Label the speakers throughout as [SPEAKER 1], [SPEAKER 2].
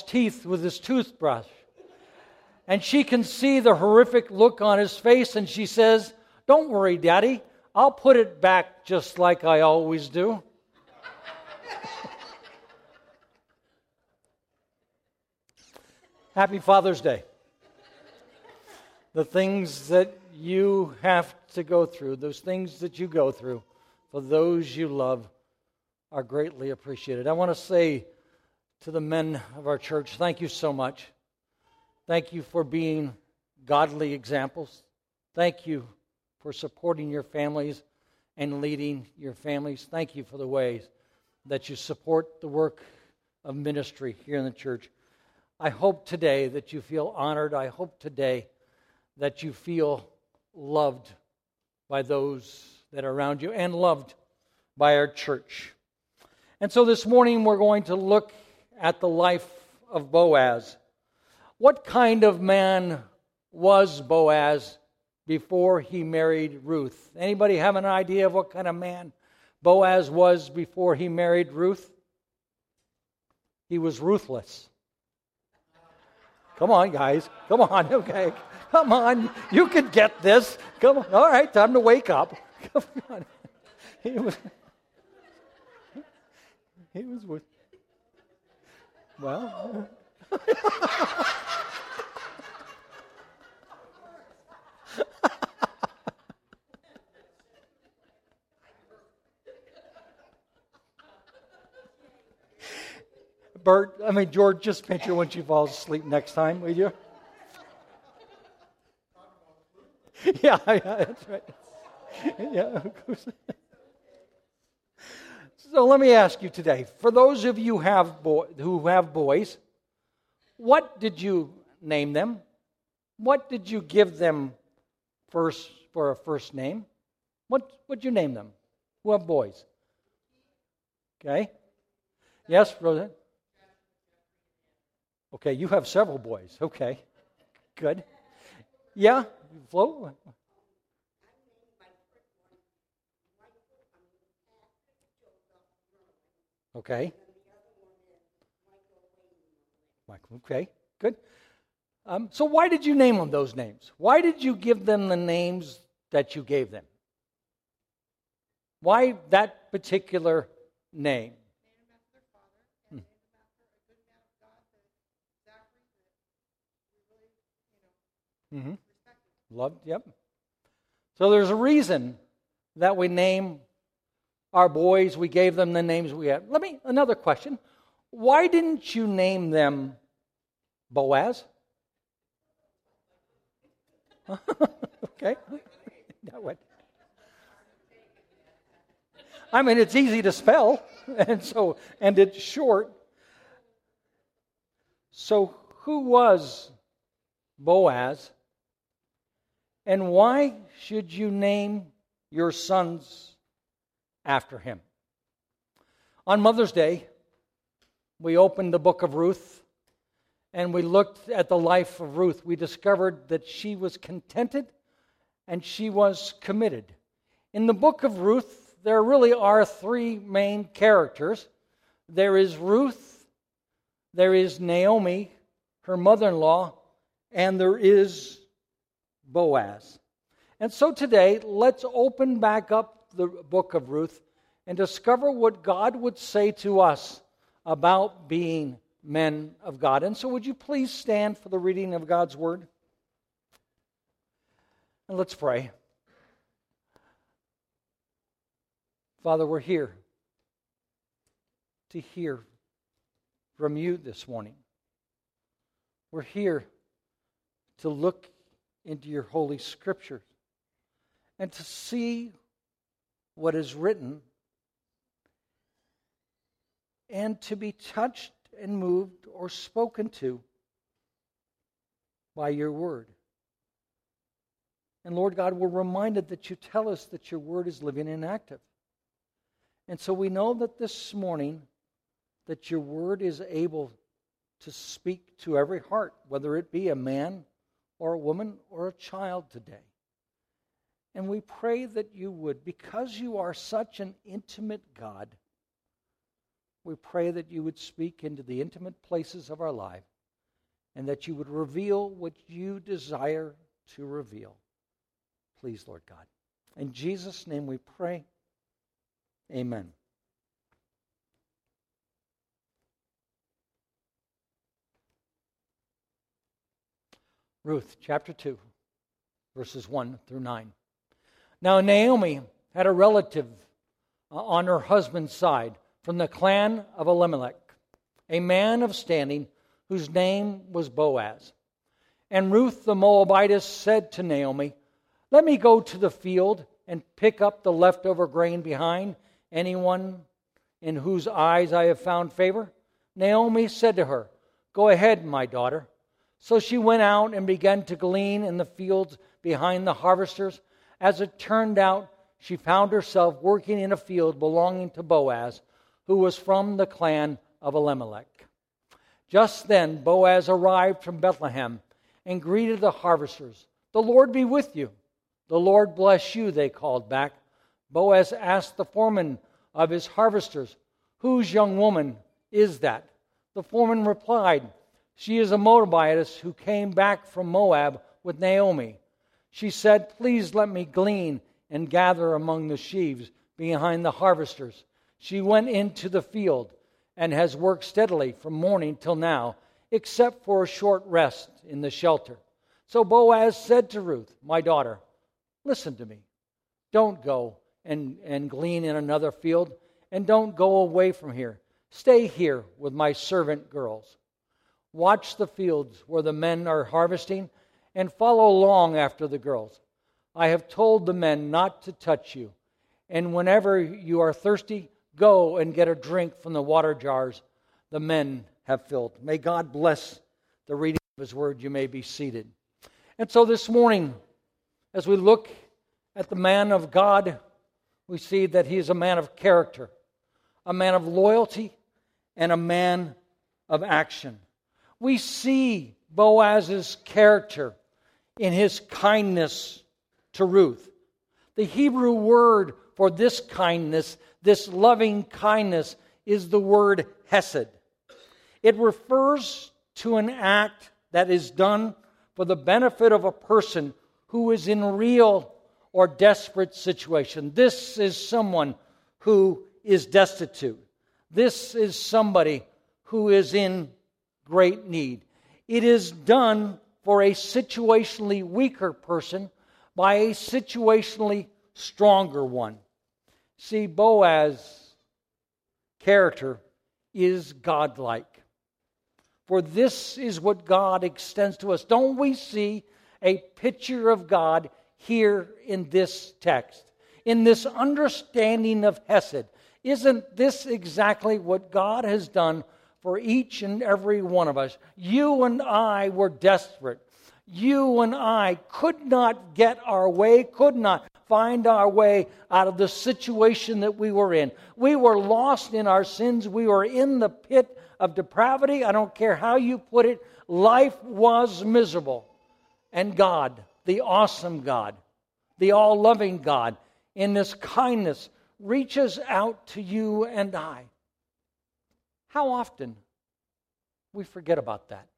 [SPEAKER 1] teeth with his toothbrush. And she can see the horrific look on his face, and she says, "Don't worry, Daddy. I'll put it back just like I always do." Happy Father's Day. The things that you have to go through, those things that you go through for those you love are greatly appreciated. I want to say to the men of our church, thank you so much. Thank you for being godly examples. Thank you for supporting your families and leading your families. Thank you for the ways that you support the work of ministry here in the church. I hope today that you feel honored. I hope today that you feel loved by those that are around you and loved by our church. And so this morning we're going to look at the life of Boaz. What kind of man was Boaz before he married Ruth? Anybody have an idea of what kind of man Boaz was before he married Ruth? He was ruthless. Come on, guys. Come on, okay. Come on. You can get this. Come on. All right, time to wake up. Come on. He was with... Well... George, just picture when she falls asleep next time, will you? Yeah, that's right. Yeah, of course. So let me ask you today, for those of you who have boys, what did you name them? What did you give them first for a first name? What would you name them? Who have boys? Okay. Yes, Rosa? Okay, you have several boys. Okay, good. Yeah, Flo? Okay. Michael, okay, good. So why did you name them those names? Why did you give them the names that you gave them? Why that particular name? Mm-hmm. Loved, yep. So there's a reason that we name our boys, we gave them the names we had. Another question. Why didn't you name them Boaz? Okay. It's easy to spell, and it's short. So who was Boaz? And why should you name your sons after him? On Mother's Day, we opened the book of Ruth, and we looked at the life of Ruth. We discovered that she was contented and she was committed. In the book of Ruth, there really are three main characters. There is Ruth, there is Naomi, her mother-in-law, and there is Boaz. And so today, let's open back up the book of Ruth and discover what God would say to us about being men of God. And so would you please stand for the reading of God's word? And let's pray. Father, we're here to hear from you this morning. We're here to look into your holy scriptures and to see what is written and to be touched and moved or spoken to by your word. And Lord God, we're reminded that you tell us that your word is living and active. And so we know that this morning that your word is able to speak to every heart, whether it be a man or a woman or a child today. And we pray that you would, because you are such an intimate God, We pray that you would speak into the intimate places of our life and that you would reveal what you desire to reveal. Please, Lord God. In Jesus' name we pray. Amen. Ruth chapter 2, verses 1 through 9. Now Naomi had a relative on her husband's side from the clan of Elimelech, a man of standing whose name was Boaz. And Ruth the Moabitess said to Naomi, "Let me go to the field and pick up the leftover grain behind anyone in whose eyes I have found favor." Naomi said to her, "Go ahead, my daughter." So she went out and began to glean in the fields behind the harvesters. As it turned out, she found herself working in a field belonging to Boaz, who was from the clan of Elimelech. Just then Boaz arrived from Bethlehem and greeted the harvesters. "The Lord be with you." "The Lord bless you," they called back. Boaz asked the foreman of his harvesters, "Whose young woman is that?" The foreman replied, "She is a Moabitess who came back from Moab with Naomi." She said, "Please let me glean and gather among the sheaves behind the harvesters." She went into the field and has worked steadily from morning till now, except for a short rest in the shelter. So Boaz said to Ruth, "My daughter, listen to me. Don't go and glean in another field, and don't go away from here. Stay here with my servant girls. Watch the fields where the men are harvesting, and follow along after the girls. I have told the men not to touch you, and whenever you are thirsty, go and get a drink from the water jars the men have filled." May God bless the reading of His Word. You may be seated. And so this morning, as we look at the man of God, we see that he is a man of character, a man of loyalty, and a man of action. We see Boaz's character in his kindness to Ruth. The Hebrew word for this kindness, this loving kindness, is the word hesed. It refers to an act that is done for the benefit of a person who is in real or desperate situation. This is someone who is destitute. This is somebody who is in great need. It is done for a situationally weaker person by a situationally stronger one. See, Boaz's character is godlike. For this is what God extends to us. Don't we see a picture of God here in this text? In this understanding of Hesed. Isn't this exactly what God has done for each and every one of us? You and I were desperate. You and I could not get our way, could not find our way out of the situation that we were in. We were lost in our sins. We were in the pit of depravity. I don't care how you put it. Life was miserable. And God, the awesome God, the all-loving God, in this kindness, reaches out to you and I. How often we forget about that?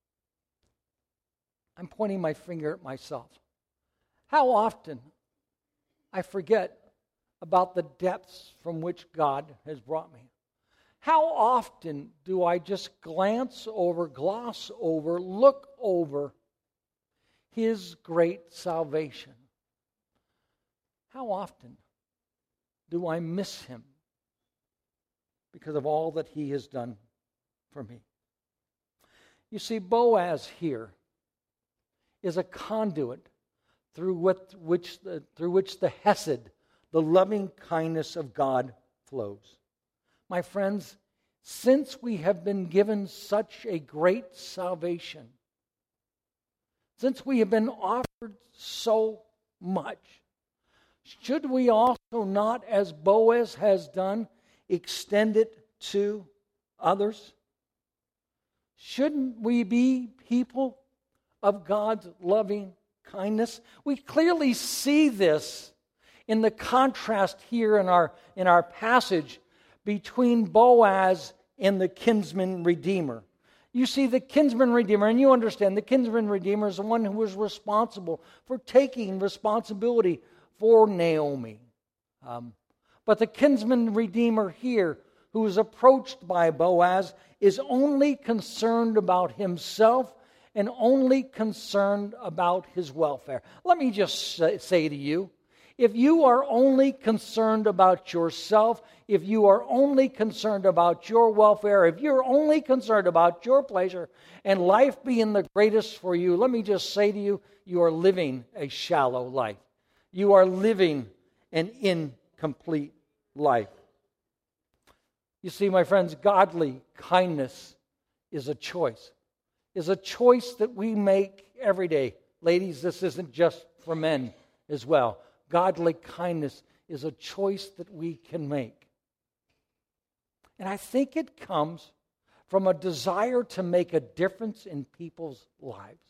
[SPEAKER 1] I'm pointing my finger at myself. How often I forget about the depths from which God has brought me. How often do I just glance over, gloss over, look over His great salvation? How often do I miss Him because of all that He has done for me? You see, Boaz here is a conduit through which the Hesed, the loving kindness of God, flows. My friends, since we have been given such a great salvation, since we have been offered so much, should we also not, as Boaz has done, extend it to others? Shouldn't we be people of God's loving kindness? We clearly see this in the contrast here in our passage between Boaz and the kinsman redeemer. You see, the kinsman redeemer, and you understand, the kinsman redeemer is the one who was responsible for taking responsibility for Naomi. But the kinsman redeemer here, who is approached by Boaz, is only concerned about himself and only concerned about his welfare. Let me just say to you, if you are only concerned about yourself, if you are only concerned about your welfare, if you're only concerned about your pleasure and life being the greatest for you, let me just say to you, you are living a shallow life. You are living an incomplete life. You see, my friends, godly kindness is a choice. Is a choice that we make every day. Ladies, this isn't just for men as well. Godly kindness is a choice that we can make. And I think it comes from a desire to make a difference in people's lives.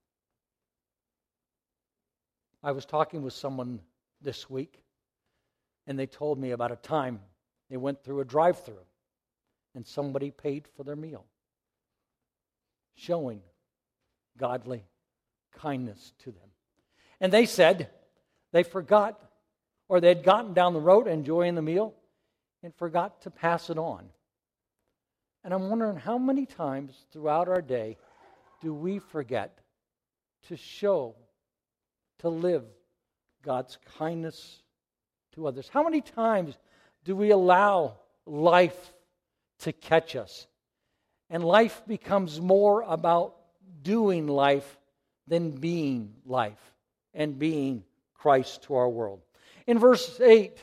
[SPEAKER 1] I was talking with someone this week, and they told me about a time they went through a drive-thru, and somebody paid for their meal, showing godly kindness to them. And they said they forgot, or they had gotten down the road enjoying the meal and forgot to pass it on. And I'm wondering how many times throughout our day do we forget to show, to live God's kindness to others? How many times do we allow life to catch us? And life becomes more about doing life than being life and being Christ to our world. In verse 8,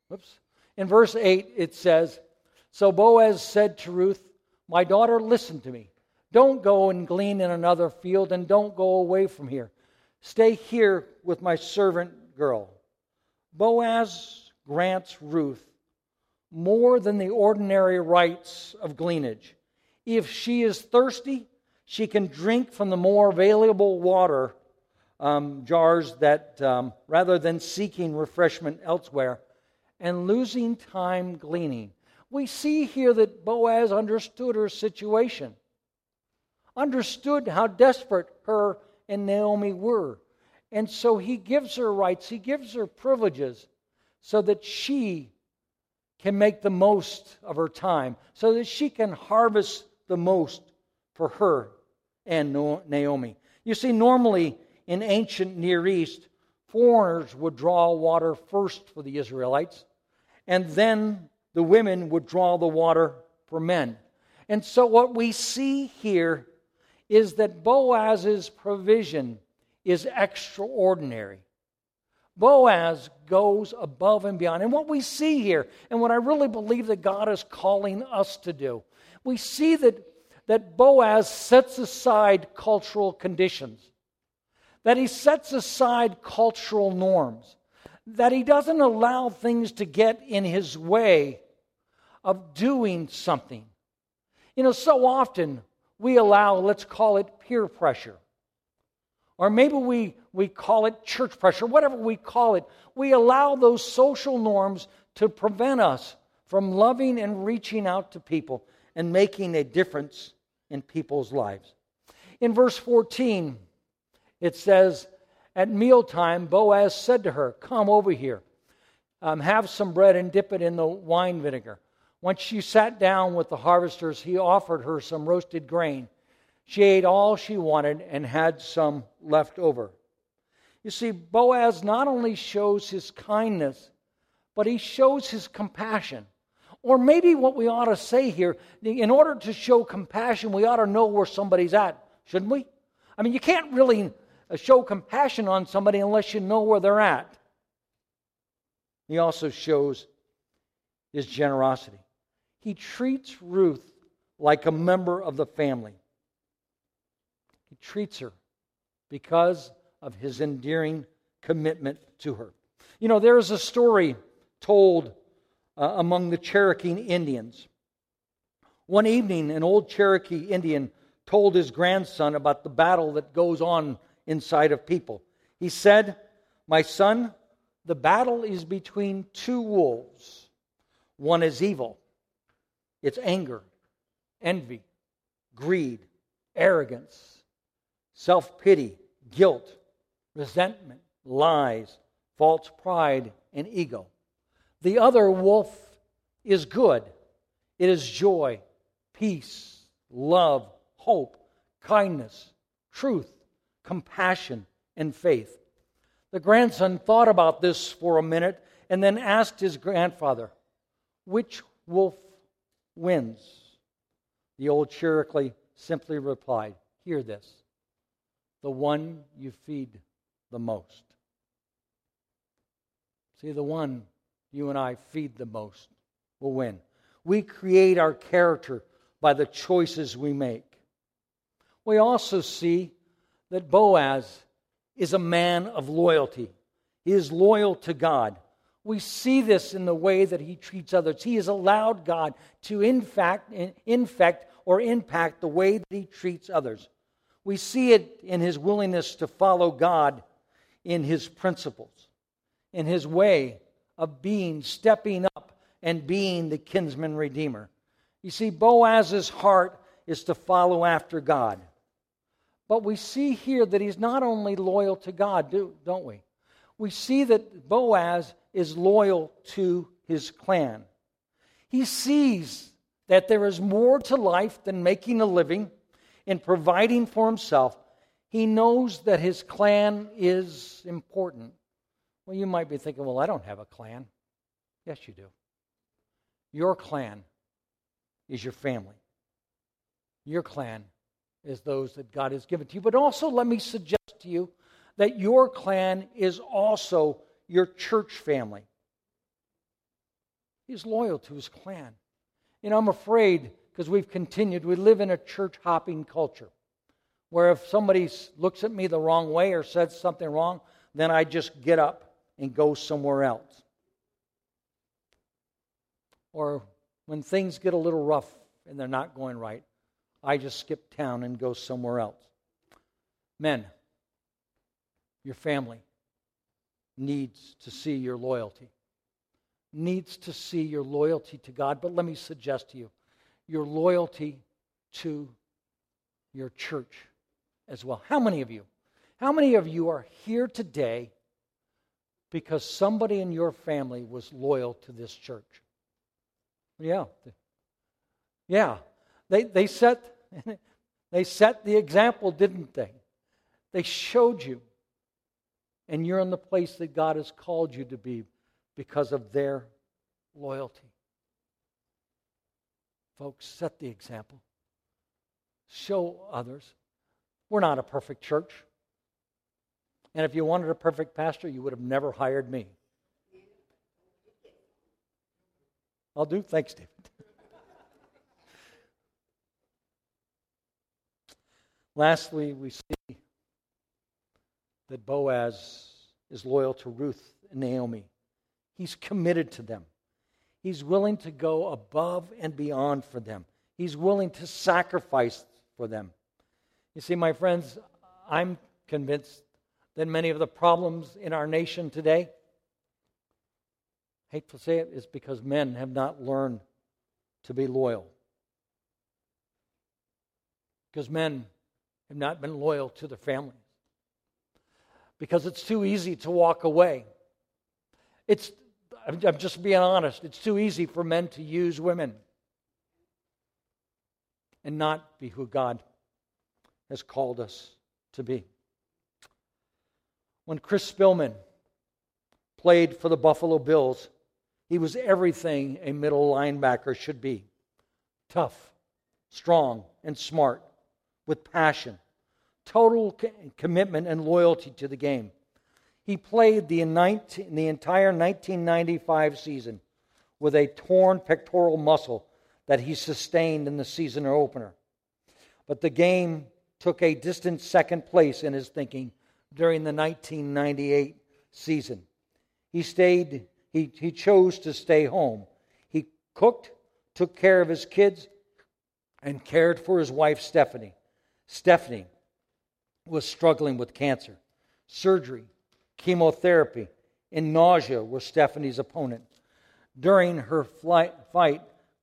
[SPEAKER 1] it says, "So Boaz said to Ruth, 'My daughter, listen to me. Don't go and glean in another field, and don't go away from here. Stay here with my servant girl.' Boaz grants Ruth more than the ordinary rights of gleanage. If she is thirsty, she can drink from the more available water jars that rather than seeking refreshment elsewhere and losing time gleaning." We see here that Boaz understood her situation, understood how desperate her and Naomi were. And so he gives her rights, he gives her privileges so that she can make the most of her time, so that she can harvest the most for her and Naomi. You see, normally in ancient Near East, foreigners would draw water first for the Israelites, and then the women would draw the water for men. And so what we see here is that Boaz's provision is extraordinary. Boaz goes above and beyond. And what we see here, and what I really believe that God is calling us to do, we see that Boaz sets aside cultural conditions, that he sets aside cultural norms, that he doesn't allow things to get in his way of doing something. You know, so often we allow, let's call it peer pressure, or maybe we call it church pressure, whatever we call it. We allow those social norms to prevent us from loving and reaching out to people and making a difference in people's lives. In verse 14, it says, "At mealtime, Boaz said to her, 'Come over here, have some bread and dip it in the wine vinegar.' Once she sat down with the harvesters, he offered her some roasted grain. She ate all she wanted and had some left over." You see, Boaz not only shows his kindness, but he shows his compassion. Or maybe what we ought to say here, in order to show compassion, we ought to know where somebody's at, shouldn't we? I mean, you can't really show compassion on somebody unless you know where they're at. He also shows his generosity. He treats Ruth like a member of the family. He treats her because of his endearing commitment to her. You know, there is a story told among the Cherokee Indians. One evening, an old Cherokee Indian told his grandson about the battle that goes on inside of people. He said, "My son, the battle is between two wolves. One is evil It's anger, envy, greed, arrogance, self-pity, guilt, resentment, lies, false pride, and ego. The other wolf is good. It is joy, peace, love, hope, kindness, truth, compassion, and faith. The grandson thought about this for a minute and then asked his grandfather, "Which wolf wins?" The old Cherokee simply replied, "Hear this, the one you feed the most." See, the one you and I feed the most will win. We create our character by the choices we make. We also see that Boaz is a man of loyalty. He is loyal to God. We see this in the way that he treats others. He has allowed God to infect or impact the way that he treats others. We see it in his willingness to follow God in his principles, in his way of stepping up and being the kinsman redeemer. You see, Boaz's heart is to follow after God. But we see here that he's not only loyal to God, don't we? We see that Boaz is loyal to his clan. He sees that there is more to life than making a living and providing for himself. He knows that his clan is important. Well, you might be thinking, well, I don't have a clan. Yes, you do. Your clan is your family. Your clan is those that God has given to you. But also, let me suggest to you that your clan is also your church family. He's loyal to his clan. You know, I'm afraid, because we live in a church-hopping culture, where if somebody looks at me the wrong way or says something wrong, then I just get up and go somewhere else. Or when things get a little rough and they're not going right, I just skip town and go somewhere else. Men, your family needs to see your loyalty. Needs to see your loyalty to God. But let me suggest to you, your loyalty to your church as well. How many of you are here today because somebody in your family was loyal to this church? Yeah. They set the example, didn't they? They showed you. And you're in the place that God has called you to be because of their loyalty. Folks, set the example. Show others. We're not a perfect church. And if you wanted a perfect pastor, you would have never hired me. I'll do. Thanks, David. Lastly, we see that Boaz is loyal to Ruth and Naomi. He's committed to them. He's willing to go above and beyond for them. He's willing to sacrifice for them. You see, my friends, I'm convinced that many of the problems in our nation today, hate to say it, is because men have not learned to be loyal. Because men have not been loyal to their families. Because it's too easy to walk away. I'm just being honest, it's too easy for men to use women and not be who God has called us to be. When Chris Spillman played for the Buffalo Bills, he was everything a middle linebacker should be. Tough, strong, and smart, with passion, total commitment and loyalty to the game. He played the entire 1995 season with a torn pectoral muscle that he sustained in the season opener. But the game took a distant second place in his thinking during the 1998 season. He chose to stay home. He cooked, took care of his kids, and cared for his wife, Stephanie. Stephanie was struggling with cancer. Surgery, chemotherapy, and nausea were Stephanie's opponent. During her fight,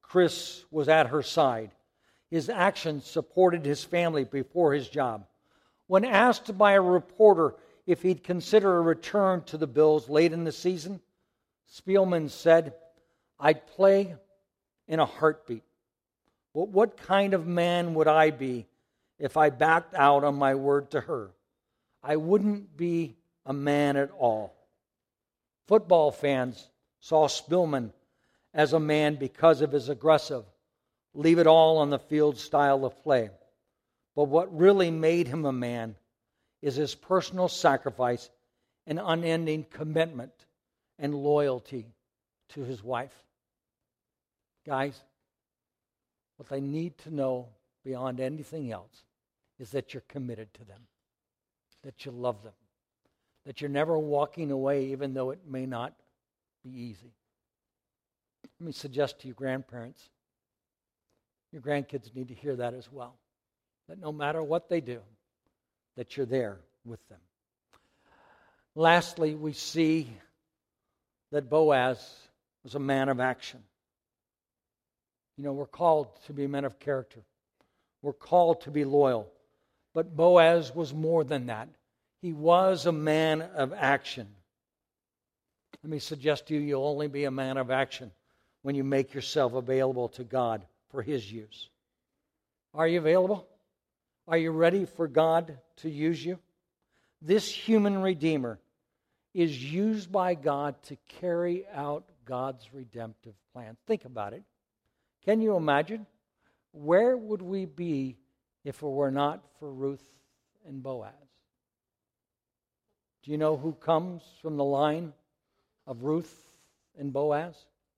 [SPEAKER 1] Chris was at her side. His actions supported his family before his job. When asked by a reporter if he'd consider a return to the Bills late in the season, Spielman said, "I'd play in a heartbeat. But what kind of man would I be if I backed out on my word to her? I wouldn't be a man at all." Football fans saw Spielman as a man because of his aggressive, leave it all on the field style of play. But what really made him a man is his personal sacrifice and unending commitment and loyalty to his wife. Guys, what they need to know beyond anything else is that you're committed to them, that you love them, that you're never walking away even though it may not be easy. Let me suggest to you grandparents, your grandkids need to hear that as well, that no matter what they do, that you're there with them. Lastly, we see that Boaz was a man of action. You know, we're called to be men of character. We're called to be loyal. But Boaz was more than that. He was a man of action. Let me suggest to you, you'll only be a man of action when you make yourself available to God for His use. Are you available? Are you ready for God to use you? This human Redeemer is used by God to carry out God's redemptive plan. Think about it. Can you imagine? Where would we be if it were not for Ruth and Boaz? Do you know who comes from the line of Ruth and Boaz?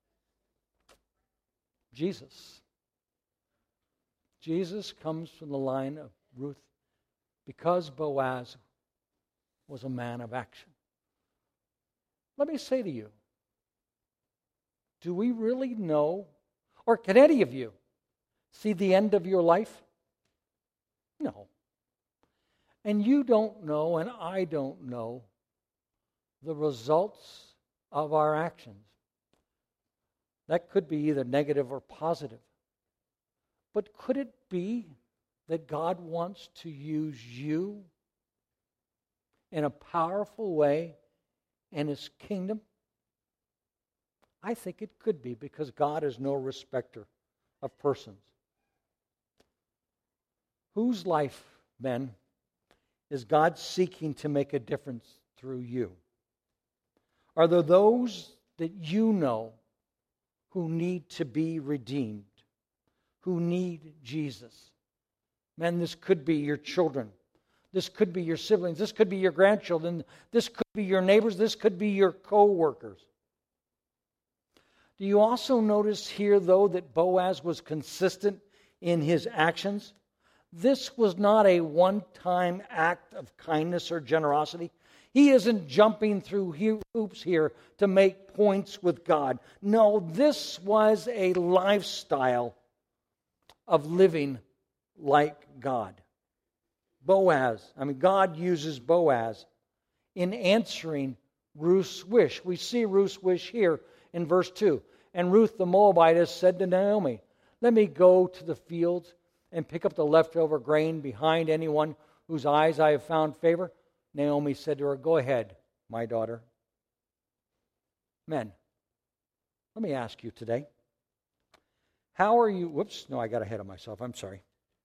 [SPEAKER 1] Jesus. Jesus comes from the line of Ruth because Boaz was a man of action. Let me say to you, do we really know, or can any of you see the end of your life? No. And you don't know, and I don't know, the results of our actions. That could be either negative or positive. But could it be that God wants to use you in a powerful way in His kingdom? I think it could be, because God is no respecter of persons. Whose life, then, is God seeking to make a difference through you? Are there those that you know who need to be redeemed, who need Jesus? Man, this could be your children. This could be your siblings. This could be your grandchildren. This could be your neighbors. This could be your co-workers. Do you also notice here, though, that Boaz was consistent in his actions? This was not a one-time act of kindness or generosity. He isn't jumping through hoops here to make points with God. No, this was a lifestyle of living like God. God uses Boaz in answering Ruth's wish. We see Ruth's wish here in verse 2. And Ruth the Moabitess said to Naomi, "Let me go to the fields and pick up the leftover grain behind anyone whose eyes I have found favor." Naomi said to her, "Go ahead, my daughter." Men, let me ask you today, how are you, I got ahead of myself, I'm sorry.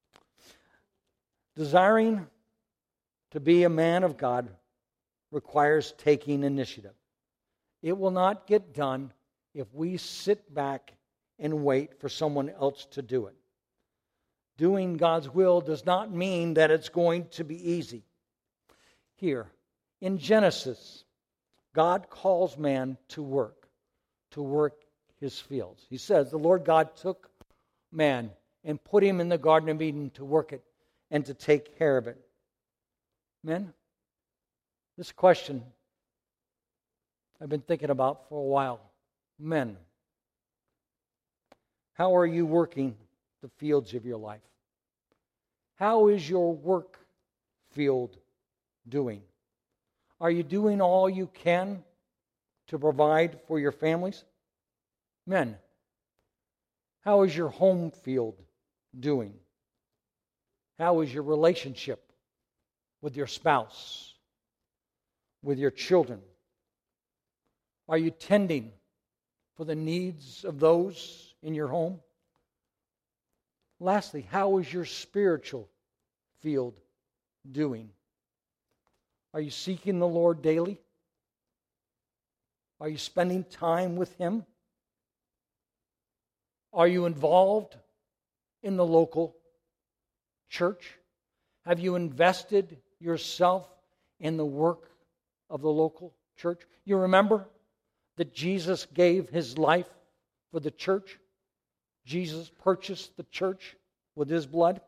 [SPEAKER 1] Desiring to be a man of God requires taking initiative. It will not get done if we sit back and wait for someone else to do it. Doing God's will does not mean that it's going to be easy. Here, in Genesis, God calls man to work his fields. He says, the Lord God took man and put him in the Garden of Eden to work it and to take care of it. Men, this question I've been thinking about for a while. Men, how are you working the fields of your life? How is your work field doing? Are you doing all you can to provide for your families? Men, How is your home field doing? How is your relationship with your spouse, with your children? Are you tending for the needs of those in your home? Lastly, how is your spiritual field doing? Are you seeking the Lord daily? Are you spending time with Him? Are you involved in the local church? Have you invested yourself in the work of the local church? You remember that Jesus gave His life for the church? Jesus purchased the church with His blood.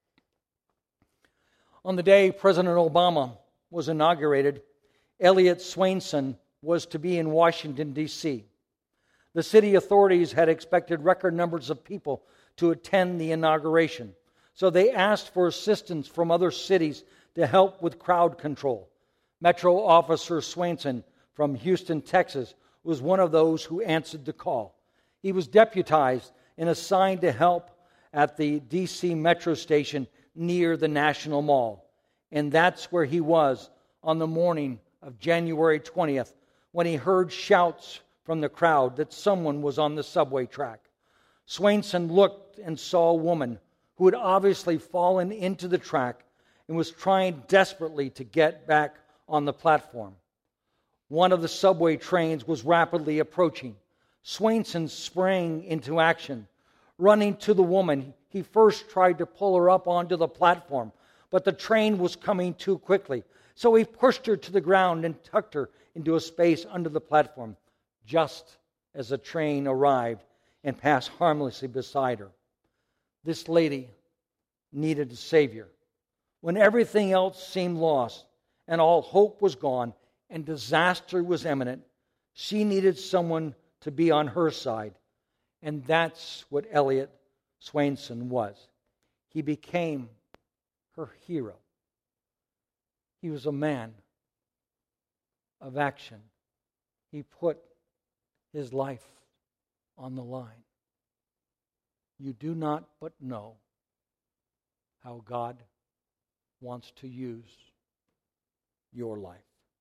[SPEAKER 1] On the day President Obama was inaugurated, Elliot Swainson was to be in Washington, D.C. The city authorities had expected record numbers of people to attend the inauguration, so they asked for assistance from other cities to help with crowd control. Metro Officer Swainson from Houston, Texas, was one of those who answered the call. He was deputized and assigned to help at the D.C. Metro station near the National Mall. And that's where he was on the morning of January 20th when he heard shouts from the crowd that someone was on the subway track. Swainson looked and saw a woman who had obviously fallen into the track and was trying desperately to get back on the platform. One of the subway trains was rapidly approaching. Swainson sprang into action. Running to the woman, he first tried to pull her up onto the platform, but the train was coming too quickly. So he pushed her to the ground and tucked her into a space under the platform, just as the train arrived and passed harmlessly beside her. This lady needed a Savior. When everything else seemed lost and all hope was gone and disaster was imminent, she needed someone to be on her side. And that's what Elliot Swainson was. He became her hero. He was a man of action. He put his life on the line. You do not but know how God wants to use your life.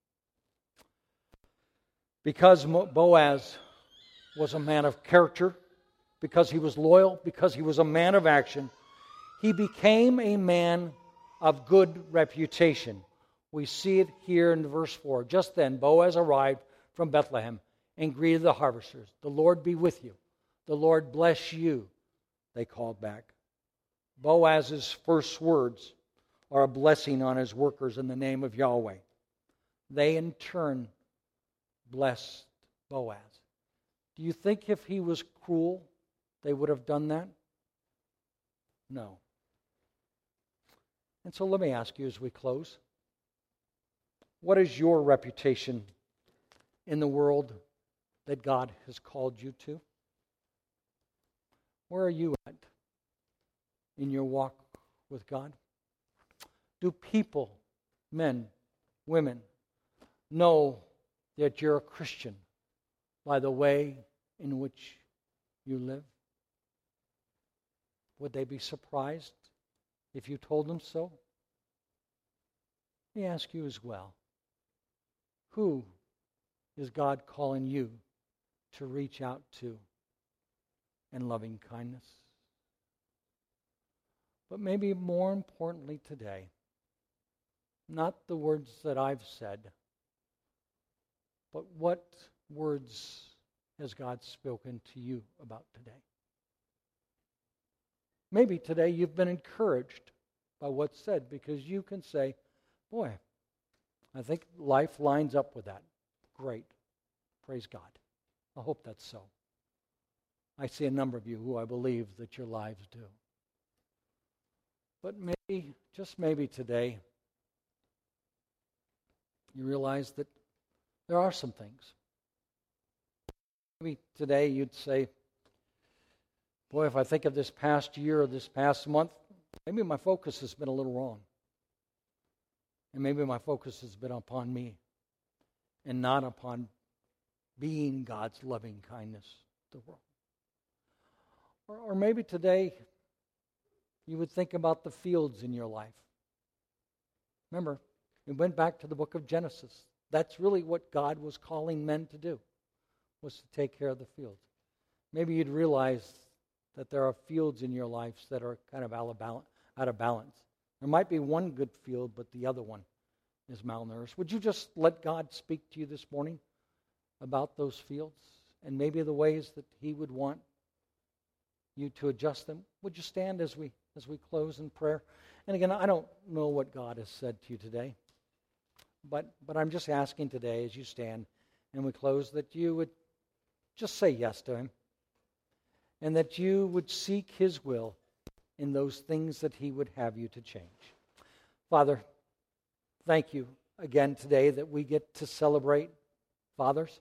[SPEAKER 1] Because Boaz was a man of character, because he was loyal, because he was a man of action, he became a man of good reputation. We see it here in verse 4. Just then, Boaz arrived from Bethlehem and greeted the harvesters. The Lord be with you. The Lord bless you, they called back. Boaz's first words are a blessing on his workers in the name of Yahweh. They in turn blessed Boaz. Do you think if he was cruel, they would have done that? No. And so let me ask you as we close, what is your reputation in the world that God has called you to? Where are you at in your walk with God? Do people, men, women, know that you're a Christian by the way in which you live? Would they be surprised if you told them so? Let me ask you as well. Who is God calling you to reach out to in loving kindness? But maybe more importantly today, not the words that I've said, but what words has God spoken to you about today? Maybe today you've been encouraged by what's said because you can say, boy, I think life lines up with that. Great. Praise God. I hope that's so. I see a number of you who I believe that your lives do. But maybe, just maybe today, you realize that there are some things. Maybe today you'd say, boy, if I think of this past year or this past month, maybe my focus has been a little wrong. And maybe my focus has been upon me and not upon being God's loving kindness to the world. Or maybe today you would think about the fields in your life. Remember, we went back to the book of Genesis. That's really what God was calling men to do, was to take care of the fields. Maybe you'd realize that there are fields in your lives that are kind of out of balance. There might be one good field, but the other one is malnourished. Would you just let God speak to you this morning about those fields and maybe the ways that He would want you to adjust them? Would you stand as we close in prayer? And again, I don't know what God has said to you today, but I'm just asking today as you stand and we close that you would just say yes to Him and that you would seek His will in those things that He would have you to change. Father, thank you again today that we get to celebrate fathers.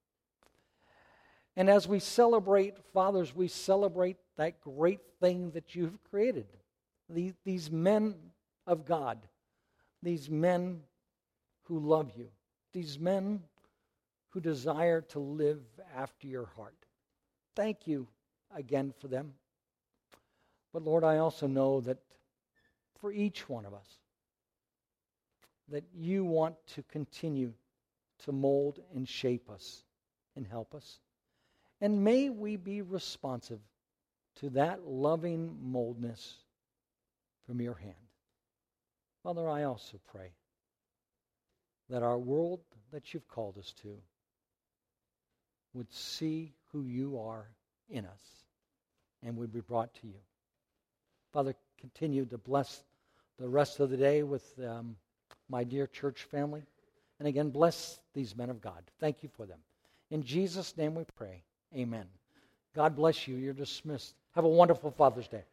[SPEAKER 1] And as we celebrate fathers, we celebrate that great thing that you've created. These men of God, these men who love you, these men who desire to live after your heart. Thank you again for them. But Lord, I also know that for each one of us, that you want to continue to mold and shape us and help us. And may we be responsive to that loving moldness from your hand. Father, I also pray that our world that you've called us to would see who you are in us and would be brought to you. Father, continue to bless the rest of the day with my dear church family. And again, bless these men of God. Thank you for them. In Jesus' name we pray. Amen. God bless you. You're dismissed. Have a wonderful Father's Day.